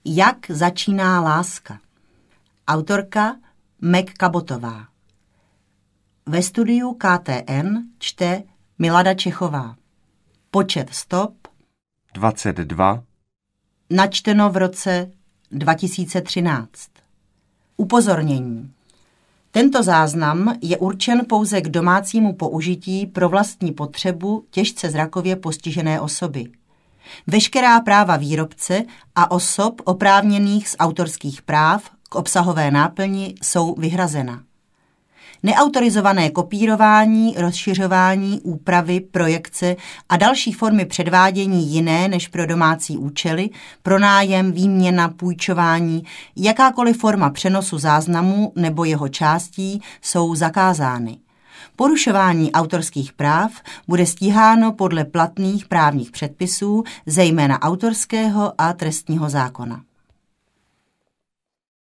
Jak začíná láska? Autorka Meg Kabotová. Ve studiu KTN čte Milada Čechová. Počet stop 22. Načteno v roce 2013. Upozornění. Tento záznam je určen pouze k domácímu použití pro vlastní potřebu těžce zrakově postižené osoby. Veškerá práva výrobce a osob oprávněných z autorských práv k obsahové náplni jsou vyhrazena. Neautorizované kopírování, rozšiřování, úpravy, projekce a další formy předvádění jiné než pro domácí účely, pronájem, výměna, půjčování, jakákoliv forma přenosu záznamu nebo jeho částí jsou zakázány. Porušování autorských práv bude stíháno podle platných právních předpisů, zejména autorského a trestního zákona.